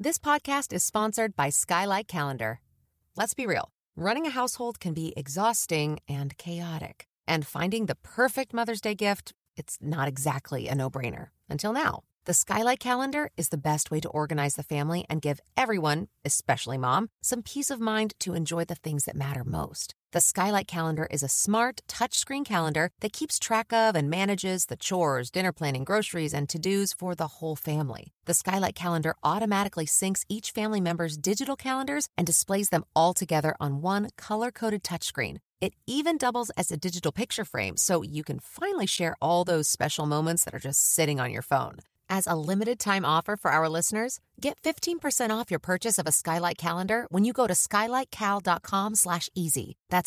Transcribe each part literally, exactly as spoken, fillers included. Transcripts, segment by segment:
This podcast is sponsored by Skylight Calendar. Let's be real. Running a household can be exhausting and chaotic. And finding the perfect Mother's Day gift, it's not exactly a no-brainer. Until now. The Skylight Calendar is the best way to organize the family and give everyone, especially mom, some peace of mind to enjoy the things that matter most. The Skylight Calendar is a smart, touchscreen calendar that keeps track of and manages the chores, dinner planning, groceries, and to-dos for the whole family. The Skylight Calendar automatically syncs each family member's digital calendars and displays them all together on one color-coded touchscreen. It even doubles as a digital picture frame, so you can finally share all those special moments that are just sitting on your phone. As a limited-time offer for our listeners, get fifteen percent off your purchase of a Skylight Calendar when you go to skylightcal.com slash easy. That's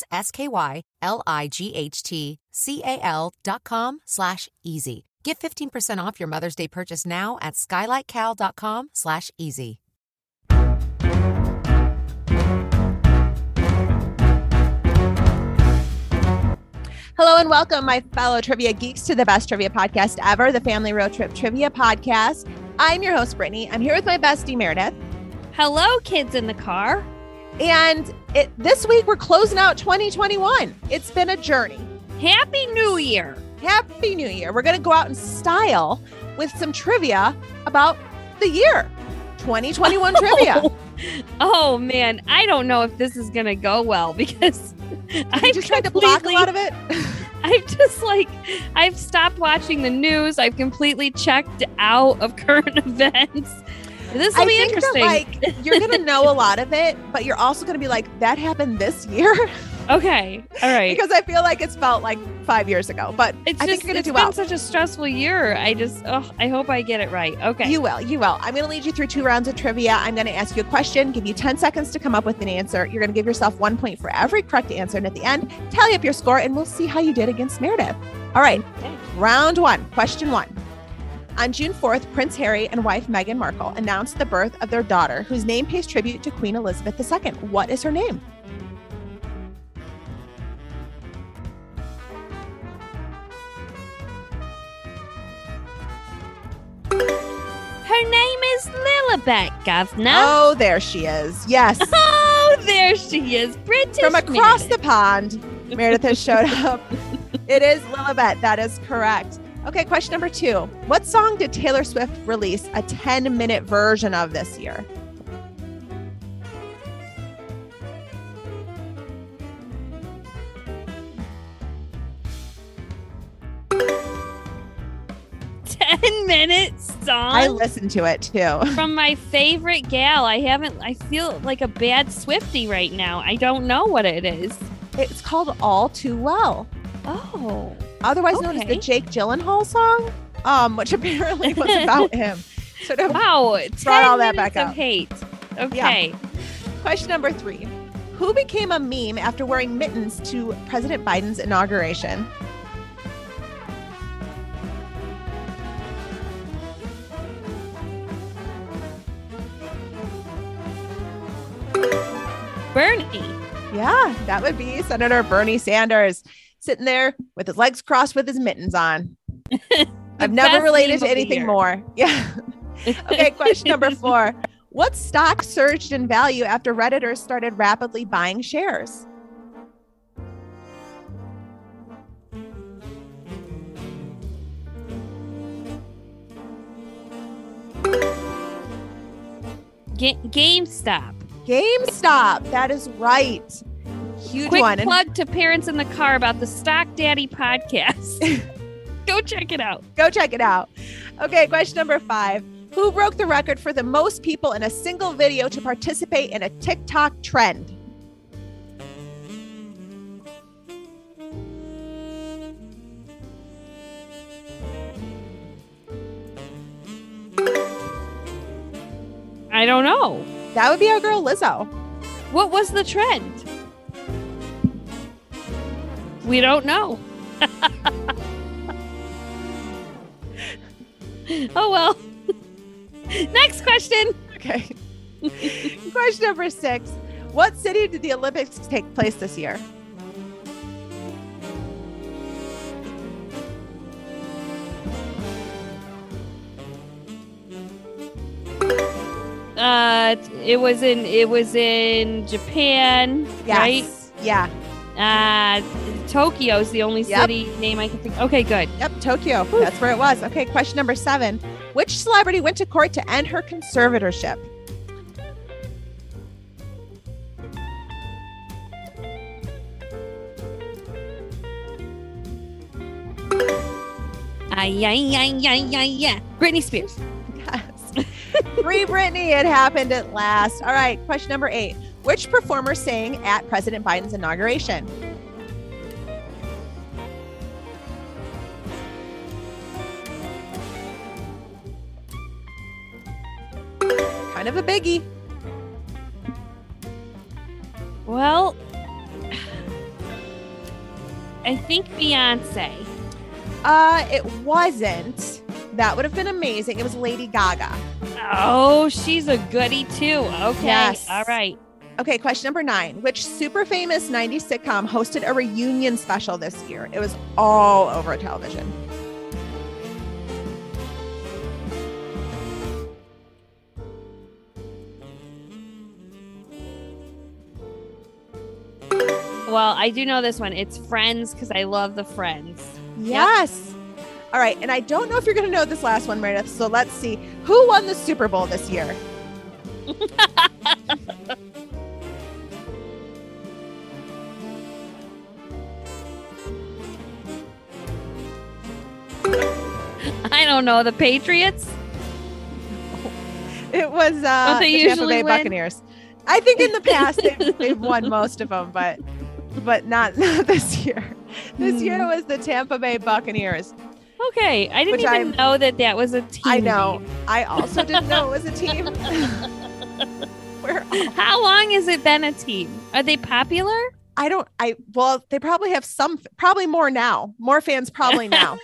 S-K-Y-L-I-G-H-T-C-A-L dot com slash easy. Get fifteen percent off your Mother's Day purchase now at skylightcal.com slash easy. Hello and welcome, my fellow trivia geeks, to the best trivia podcast ever, the Family Road Trip Trivia Podcast. I'm your host, Brittany. I'm here with my bestie, Meredith. Hello, kids in the car. And it, this week, we're closing out twenty twenty-one. It's been a journey. Happy New Year. Happy New Year. We're going to go out in style with some trivia about the year, twenty twenty-one oh. trivia. Oh, man. I don't know if this is going to go well because I just tried to block a lot of it. I've just like, I've stopped watching the news. I've completely checked out of current events. This will I be think interesting. That, like, you're going to know a lot of it, but you're also going to be like, that happened this year. Okay. All right. Because I feel like it's felt like five years ago, but it's I just, think you're going to do well. well. It's been such a stressful year. I just, oh, I hope I get it right. Okay. You will. You will. I'm going to lead you through two rounds of trivia. I'm going to ask you a question, give you ten seconds to come up with an answer. You're going to give yourself one point for every correct answer. And at the end, tally up your score and we'll see how you did against Meredith. All right. Okay. Round one. Question one. On June fourth, Prince Harry and wife Meghan Markle announced the birth of their daughter, whose name pays tribute to Queen Elizabeth the Second. What is her name? Her name is Lilibet, Governor. Oh, there she is. Yes. Oh, there she is. British From across Meredith. the pond, Meredith has showed up. It is Lilibet. That is correct. Okay, question number two. What song did Taylor Swift release a ten-minute version of this year? ten minutes song. I listened to it too. From my favorite gal. I haven't, I feel like a bad Swiftie right now. I don't know what it is. It's called All Too Well. Oh. Otherwise known as Okay. the Jake Gyllenhaal song, um, which apparently was about him. Sort of Wow. brought all ten that back minutes of up. hate. Okay. Question number three. Who became a meme after wearing mittens to President Biden's inauguration? Bernie. Yeah, that would be Senator Bernie Sanders sitting there with his legs crossed with his mittens on. I've never best related meme to of the anything year. more. Yeah. Okay, question number four. What stock surged in value after Redditors started rapidly buying shares? Ga- GameStop. GameStop. That is right. Huge Quick one. And plug to parents in the car about the Stock Daddy podcast. Go check it out. go check it out. Okay, question number five. Who broke the record for the most people in a single video to participate in a TikTok trend? I don't know. That would be our girl Lizzo. What was the trend? We don't know. Oh, well. Next question. Okay. Question number six. What city did the Olympics take place this year? Uh, it was in it was in Japan, Yes. right? Yeah. Uh, Tokyo is the only Yep. city name I can think. Okay, good. Yep. Tokyo. That's where it was. Okay. Question number seven. Which celebrity went to court to end her conservatorship? Ay, ay, ay, ay, ay, ay. Britney Spears. Yes. Free Britney. It happened at last. All right. Question number eight. Which performer sang at President Biden's inauguration? Kind of a biggie. Well, I think Beyonce. Uh, it wasn't. That would have been amazing. It was Lady Gaga. Oh, she's a goodie too. Okay. Yes. All right. Okay, question number nine. Which super famous nineties sitcom hosted a reunion special this year? It was all over television. Well, I do know this one. It's Friends because I love the Friends. Yes. All right, and I don't know if you're going to know this last one, Meredith, so let's see. Who won the Super Bowl this year? I don't know. The Patriots? It was uh, Don't they the Tampa usually Bay win? Buccaneers. I think in the past they've, they've won most of them, but but not, not this year. This year it was the Tampa Bay Buccaneers. Okay. I didn't Which even I'm- know that that was a team. I know. name. I also didn't know it was a team. We're How long has it been a team? Are they popular? I don't, I, well, they probably have some, probably more now. More fans probably now.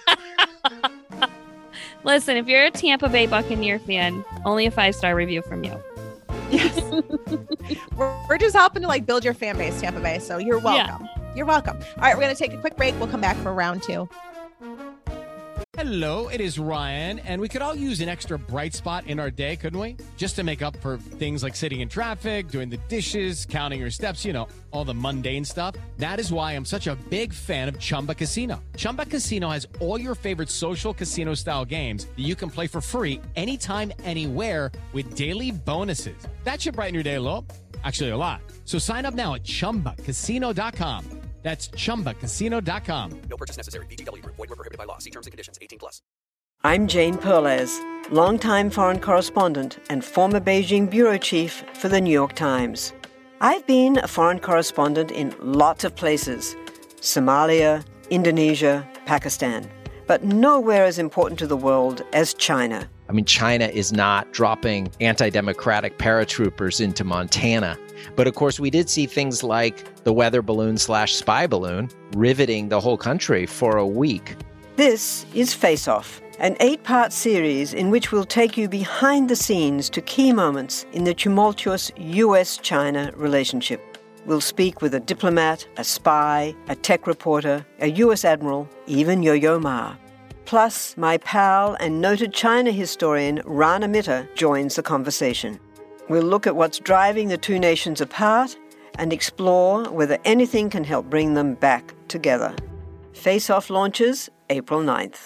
Listen, if you're a Tampa Bay Buccaneer fan, only a five-star review from you. Yes. we're, we're just helping to like build your fan base, Tampa Bay. So you're welcome. You're welcome. All right, we're going to take a quick break. We'll come back for round two. Hello, it is Ryan, and we could all use an extra bright spot in our day, couldn't we? Just to make up for things like sitting in traffic, doing the dishes, counting your steps, you know, all the mundane stuff. That is why I'm such a big fan of Chumba Casino. Chumba Casino has all your favorite social casino-style games that you can play for free anytime, anywhere with daily bonuses. That should brighten your day a little. Actually, a lot. So sign up now at chumba casino dot com. That's chumba casino dot com. No purchase necessary. V G W Group. Void where prohibited by law. See terms and conditions. eighteen plus. I'm Jane Perlez, longtime foreign correspondent and former Beijing bureau chief for the New York Times. I've been a foreign correspondent in lots of places: Somalia, Indonesia, Pakistan, but nowhere as important to the world as China. I mean, China is not dropping anti-democratic paratroopers into Montana. But of course, we did see things like the weather balloon slash spy balloon riveting the whole country for a week. This is Face Off, an eight-part series in which we'll take you behind the scenes to key moments in the tumultuous U S China relationship. We'll speak with a diplomat, a spy, a tech reporter, a U S admiral, even Yo-Yo Ma. Plus, my pal and noted China historian Rana Mitter joins the conversation. We'll look at what's driving the two nations apart and explore whether anything can help bring them back together. Face Off launches April ninth.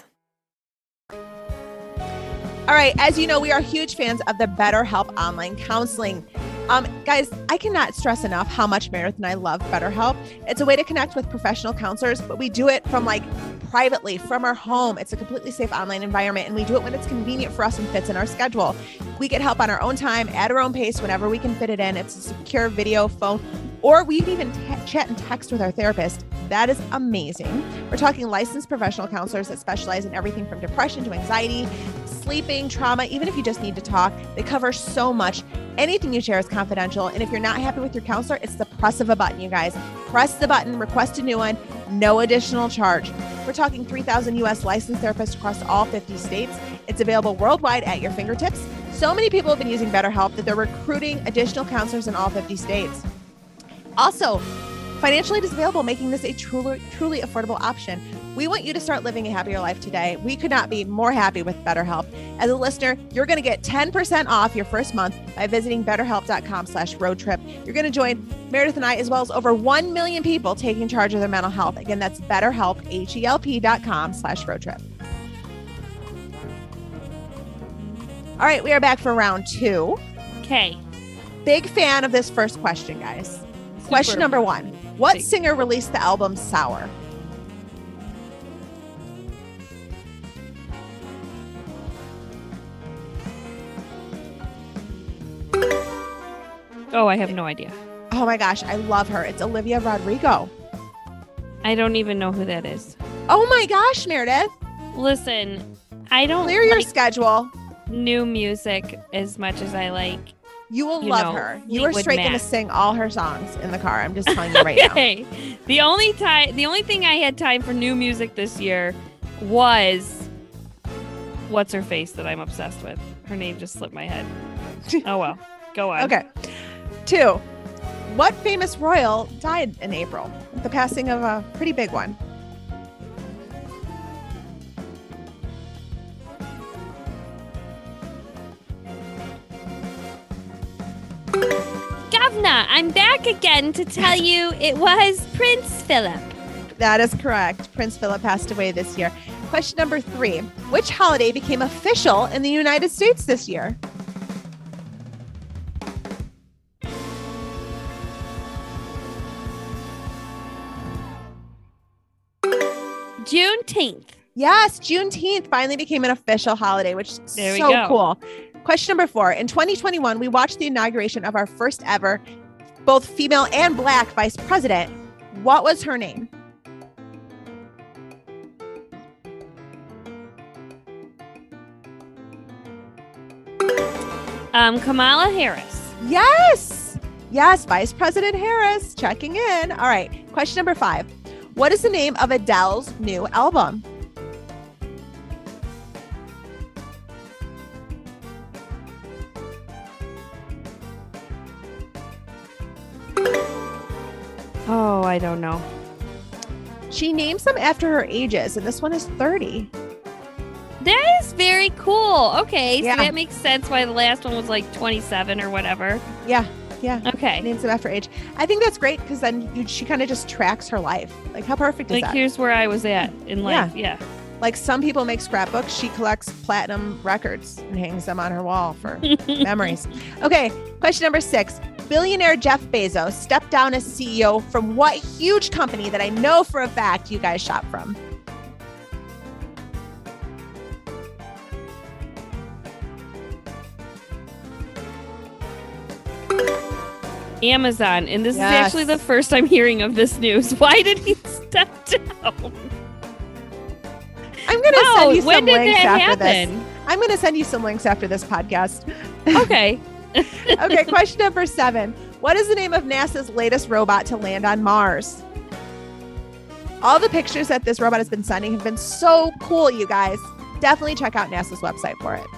All right. As you know, we are huge fans of the BetterHelp online counseling. Um, guys, I cannot stress enough how much Meredith and I love BetterHelp. It's a way to connect with professional counselors, but we do it from like privately from our home. It's a completely safe online environment, and we do it when it's convenient for us and fits in our schedule. We get help on our own time, at our own pace, whenever we can fit it in. It's a secure video, phone, or we can even t- chat and text with our therapist. That is amazing. We're talking licensed professional counselors that specialize in everything from depression to anxiety, sleeping, trauma, even if you just need to talk. They cover so much. Anything you share is confidential. And if you're not happy with your counselor, it's the press of a button, you guys. Press the button, request a new one, no additional charge. We're talking three thousand U S licensed therapists across all fifty states. It's available worldwide at your fingertips. So many people have been using BetterHelp that they're recruiting additional counselors in all fifty states. Also, financially, it is available, making this a truly, truly affordable option. We want you to start living a happier life today. We could not be more happy with BetterHelp. As a listener, you're going to get ten percent off your first month by visiting betterhelp.com slash road trip. You're going to join Meredith and I, as well as over one million people taking charge of their mental health. Again, that's betterhelp, H-E-L-P dot com slash road trip. All right, we are back for round two. Okay. Big fan of this first question, guys. Question Super number one. What Big. singer released the album Sour? Oh, I have no idea. Oh my gosh, I love her. It's Olivia Rodrigo. I don't even know who that is. Oh my gosh, Meredith. Listen, I don't Clear your like schedule. new music as much as I like. You will you love know, her. You are Fleetwood straight going to Mac. sing all her songs in the car. I'm just telling you right now. Okay. The only time, the only thing I had time for new music this year was what's her face that I'm obsessed with. Her name just slipped my head. Oh well, go on. Okay. Two. What famous royal died in April? The passing of a pretty big one. Governor, I'm back again to tell you it was Prince Philip. That is correct. Prince Philip passed away this year. Question number three. Which holiday became official in the United States this year? Juneteenth. Yes, Juneteenth finally became an official holiday, which is There we so go. cool. Question number four. In twenty twenty-one, we watched the inauguration of our first ever, both female and black vice president. What was her name? Um, Kamala Harris. Yes. Yes, Vice President Harris checking in. All right. Question number five. What is the name of Adele's new album? Oh, I don't know. She names them after her ages, and this one is thirty. That is very cool. Okay, Yeah. so that makes sense why the last one was like twenty-seven or whatever. Yeah. Yeah. Okay. Names them after age. I think that's great because then you, she kind of just tracks her life. Like, how perfect is Like, that? here's where I was at in life. Yeah. Like, some people make scrapbooks. She collects platinum records and hangs them on her wall for memories. Okay. Question number six. Billionaire Jeff Bezos stepped down as C E O from what huge company that I know for a fact you guys shop from? Amazon. And this Yes. is actually the first I'm hearing of this news. Why did he step down? I'm going to Oh, send you when some did links that after happen? this. I'm going to send you some links after this podcast. Okay. Okay, question number seven. What is the name of NASA's latest robot to land on Mars? All the pictures that this robot has been sending have been so cool, you guys. Definitely check out NASA's website for it.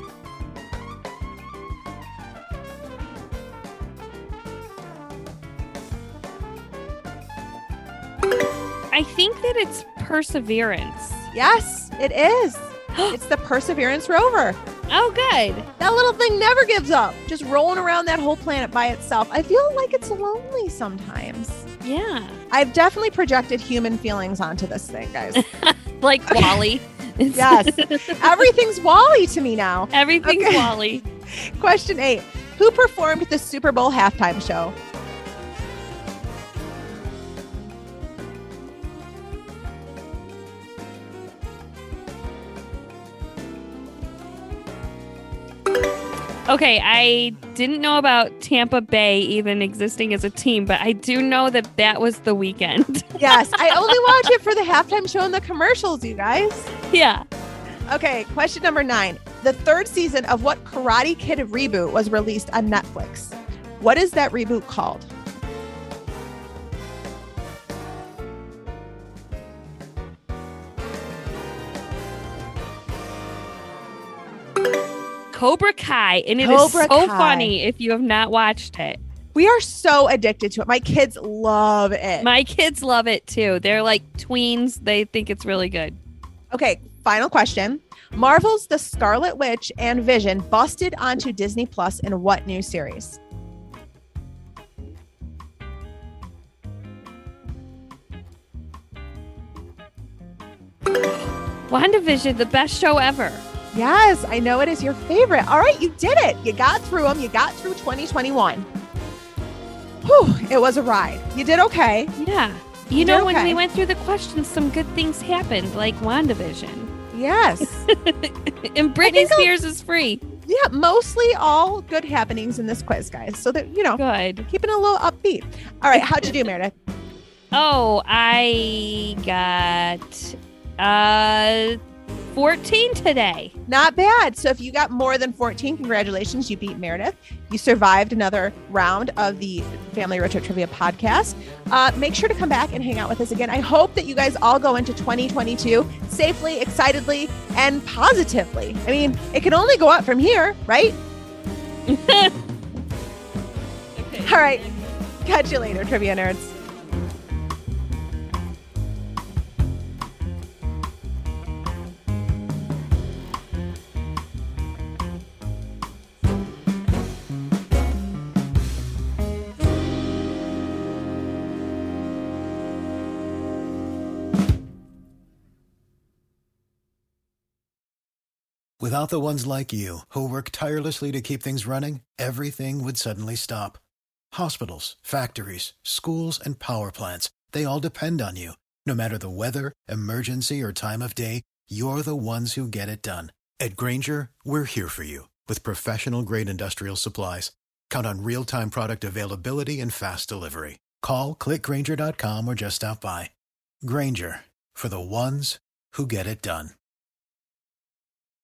I think that it's Perseverance. Yes, it is. It's the Perseverance rover. Oh, good. That little thing never gives up, just rolling around that whole planet by itself. I feel like it's lonely sometimes. Yeah. I've definitely projected human feelings onto this thing, guys. Like Wally. Yes. Everything's Wall-E to me now. Everything's Okay. Wally. Question eight. Who performed the Super Bowl halftime show? Okay, I didn't know about Tampa Bay even existing as a team, but I do know that that was The Weeknd. Yes, I only watch it for the halftime show and the commercials, you guys. Yeah. Okay, question number nine. The third season of what Karate Kid reboot was released on Netflix? What is that reboot called? Cobra Kai, and it is Cobra so Kai. funny if you have not watched it. We are so addicted to it. My kids love it. My kids love it too. They're like tweens. They think it's really good. Okay, final question. Marvel's The Scarlet Witch and Vision busted onto Disney Plus in what new series? WandaVision, the best show ever. Yes, I know it is your favorite. All right, you did it. You got through them. You got through twenty twenty-one. Whew, it was a ride. You did okay. Yeah. You, You know, did when okay. we went through the questions, some good things happened, like WandaVision. Yes. And Britney think I'll- Spears is free. Yeah, mostly all good happenings in this quiz, guys. So that, you know, Good. keeping it a little upbeat. All right, how'd you do, Meredith? Oh, I got uh fourteen today. Not bad. So if you got more than fourteen, congratulations. You beat Meredith. You survived another round of the Family Road Trip Trivia podcast. Uh, make sure to come back and hang out with us again. I hope that you guys all go into twenty twenty-two safely, excitedly, and positively. I mean, it can only go up from here, right? Okay. All right. Catch you later, trivia nerds. Without the ones like you, who work tirelessly to keep things running, everything would suddenly stop. Hospitals, factories, schools, and power plants, they all depend on you. No matter the weather, emergency, or time of day, you're the ones who get it done. At Grainger, we're here for you with professional-grade industrial supplies. Count on real-time product availability and fast delivery. Call, click Grainger dot com, or just stop by. Grainger, for the ones who get it done.